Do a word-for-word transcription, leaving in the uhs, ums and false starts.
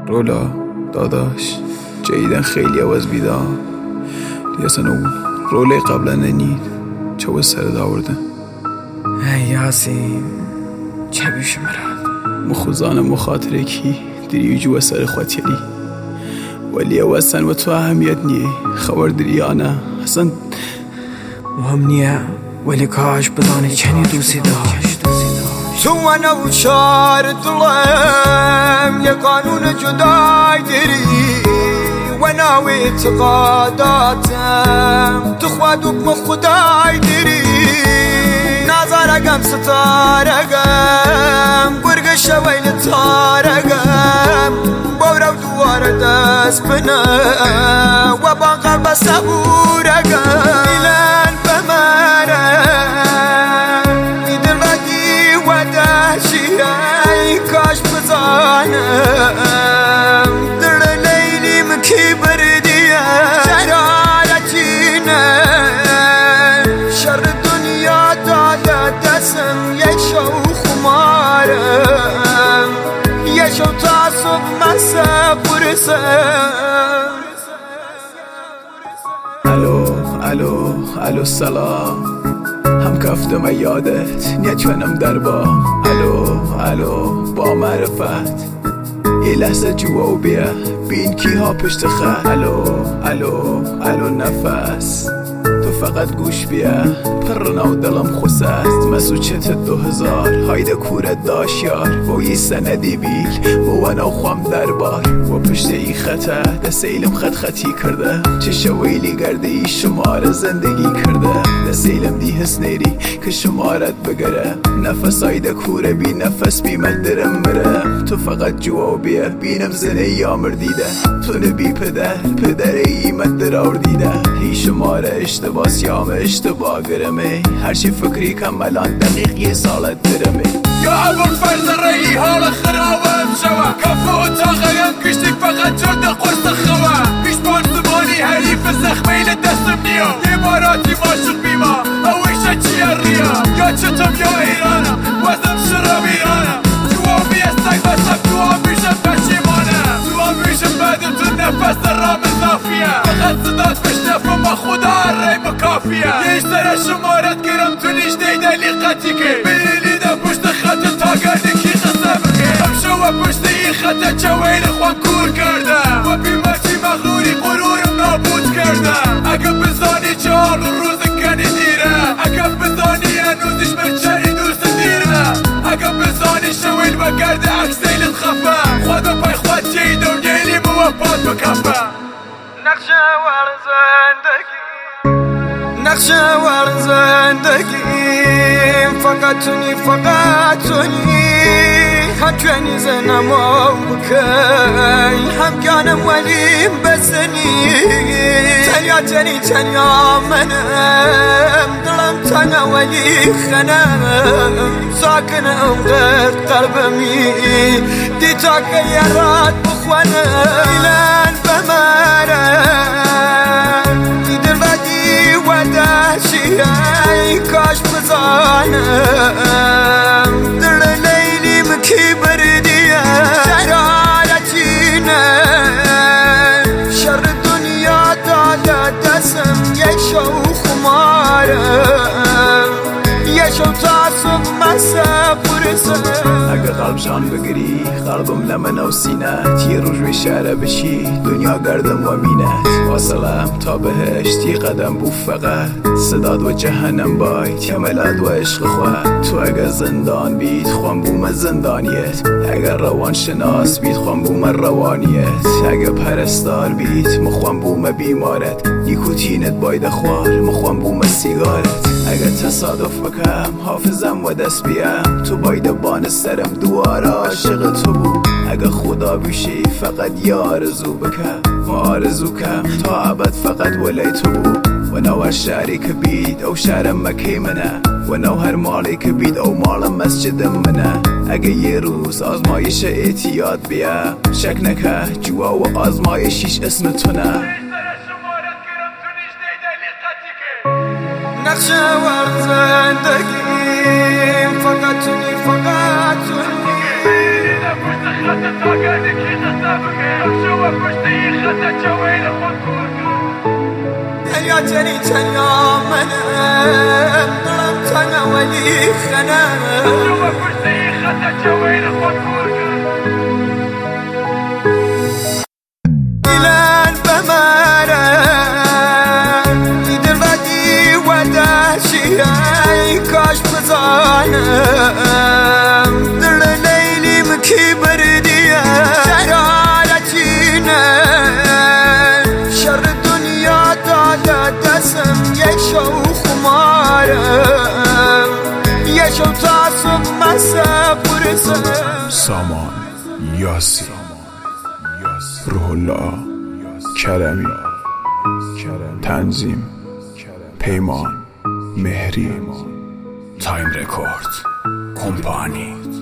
رولا داداش جیدن خیلی عوض بیدا دیگه اون روله قبلا ننید چه باید سر داورده ای یاسین چه بیش مراد مخوزان مخاطره کی دری جو سر خواتیلی ولی اوستن و تو اهمیت نیه خبر دری آنه اصلا مهم نیه ولی کاش بدانی چنی دوستی داشت تو انا و چار دلم یه قانون جدای داری و ناوی اعتقاداتم تو خواد حکم خدای داری نظرگم ستارگم گرگ شویل تارگم بورو دوار دست بنا و با قلب صبورگم ایلان بمرم ایدل بدی و دهشی ای کاش بزانم در لیلی مکی بردیه شرارتینه شر دنیا داده دستم یه شو خمارم یه شو تا صبح مسا برسم الو الو الو سلام هم کفتم یادت نیت کنم در با الو الو با معرفت یه لحظه جوا و بیا بین کی ها پشت خط الو الو الو نفس تو فقط گوش بیا پرنا و دلم خوست مسوچت دو هزار هایده کورت داشت یار و یه سندی بیل و انا خوام دربار و پشت ای خطه دست ایلم خط خطی کرده چه شویلی گرده ای شمار زندگی کرده دست ایلم دی حس نیری که شمارت بگره نفس هایده کوره بی نفس بی مدرم مره تو فقط جوا و بیا بینم زنه یامر دیده تو نبی پدر پدر ای مدر دیده هی شماره اشتباه سیام اشتباه گرمه هرچی فکری کمالان دقیق یه سالت درمه یا ابو الفرز الرئی حال خرابم شوا کفو اتاقیم کشتک فقط جرد قرص خوا پیشبان زمانی حریف زخمیل دستم نیا اماراتی ماشق بیما اویشا چیه ریا یا چطم یا ایرانم وزم شرم ایرانم جوا بیستک بسم دعا بیشم پشیمانم دعا بیشم بدم تو نفس رام اضافیه فقط صدات بشنفم با خدا ریم کافیه یه سر شمارت گرم تو لیش دیده لیقتی که بلیدم پشت خط تا گرده کی قصه بکه هم شو پشت این خط چوین خوام کور کرده و بیمتی مغروری قرورم نابود کرده اگه بزانی چهار روز کنی دیره اگه بزانی هنوزش مرچنی دوست دیره اگه بزانی شویل و گرده اکسیلت خفه خدا پای خواد جیده و نیلی موفاد بکفه نقشه ور زندگی نقشه ور زندگی فقط تونی فقط تونی هم جوانی زنم و بکی هم گانم ولیم بزنی تنیا تنی تنیا منم دلم تنها ولی خنم ساکنم غیر قلبمی دیتا که یارات بخوانم ایلان بمرم دیدر بدی و دهشی ای کاش بزانم در لیلی مکی بردیه شرارتینه شر دنیا داده دستم یه شو خمارم یه شو تا صبح مسا برسم اگه قلب جان بگیری قلبم لمن و سینت یه روز به شهره بشی دنیا گردم و مینت واصلم تا بهشت یه قدم بو فقط صداد و جهنم باید یملد و عشق خواه تو اگه زندان بید خوام بوم زندانیت اگه روان شناس بید خوام بوم روانیت اگه پرستار بید مخوام بوم بیمارت نیکوتینت باید خوار مخوام بوم سیگارت اگه تصادف بکم حافظم و دست بیم تو باید بان سرم دوار عاشق تو بود اگه خدا بیشی فقط یه آرزو بکم و آرزو کم تا عبد فقط ولی تو بود و نو هر شهری که بید او شهرم مکی منه و نو هر مالی که بید او مال مسجدم منه اگه یه روز آزمایش اعتیاد بیا شک نکه جوا و آزمایشیش اسم تو نه نقشه ور زندگی فقط تونی فقط تونی خطة تاقانك يغسابك يخشوا پشتی خطة چوین خود کورکن تنیا تنی تنیا منم دلم تنها ولی خنم يخشوا پشتی خطة چوین خود کورکن إلان بمارم دل بدی و داشی کاش بزانم دل لیلیم کی بردیه شرارتینه شر دنیا داده دستم یک شو خمارم یک شو تاسم مسا برسم سامان یاسی روح الله کرمی تنظیم پیمان مهری تایم رکورد کمپانی